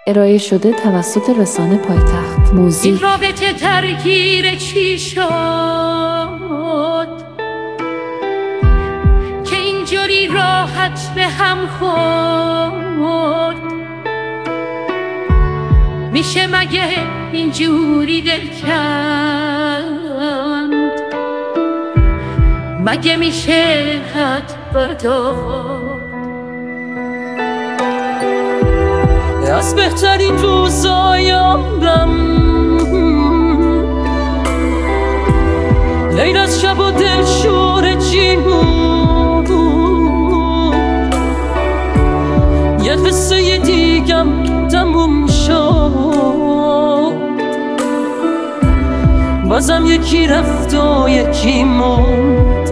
ارائه شده توسط رسانه پایتخت موزیک. این رابطه درگیر چی شد که اینجوری راحت به هم خورد؟ میشه مگه اینجوری دل کند؟ مگه میشه حد برداشت؟ از بهترین روزای عمرم لیل از شب و دلشور جیمون، یه قصه دیگم تموم شد، بازم یکی رفت و یکی موند.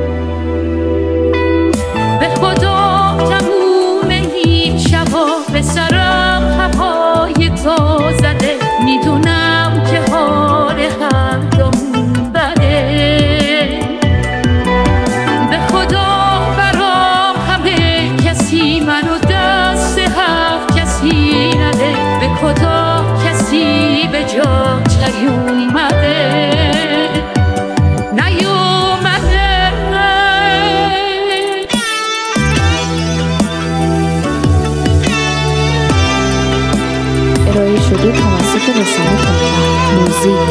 به خدا تموم این شبا به سرم هوای تو زده، میدونم که حال هر دومون بده. به خدا برام همه کسی منو دست هر کسی نده، به خدا کسی به جا نیومده. ارائه شده توسط رسانه پایتخت موزیک.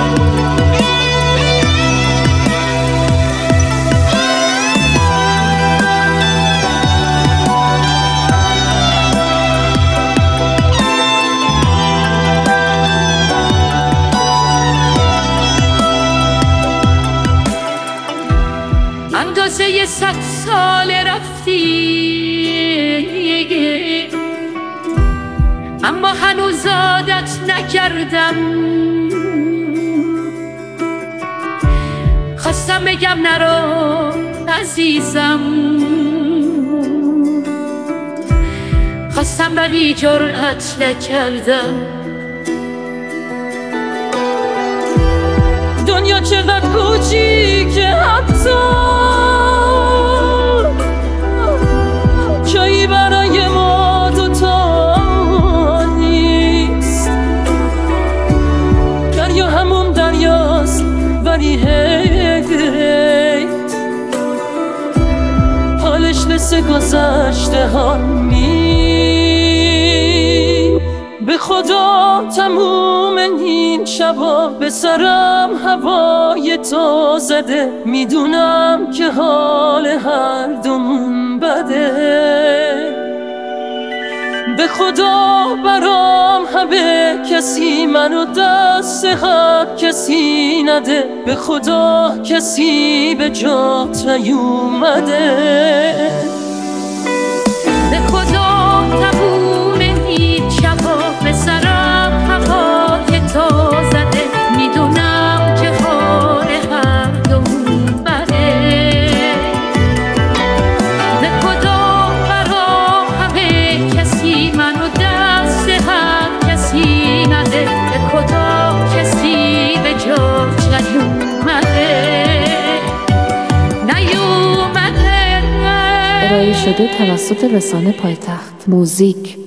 اندازه 100 سال رفتی، اما هنوز عادت نکردم. خواستم بگم نرو عزیزم، خواستم ولی جرأت نکردم. دنیا چقدر کوچیکه، حتی جایی برای ما دوتا نیست. دریا همون دریاست ولی حالش مثل گذشته ها نیست. به خدا تموم این شبا به سرم هوای تو زده، میدونم که حال هر دومون بده. به خدا برام همه کسی منو دست هر کسی نده، به خدا کسی به جات نیومده. به خدا تموم این شبا به سرم هوای تو زده، میدونم که حال هر دومون بده. به خدا برام همه کسی منو دست هر کسی نده، به خدا کسی به جات نیومده. ارائه شده توسط رسانه پایتخت موزیک.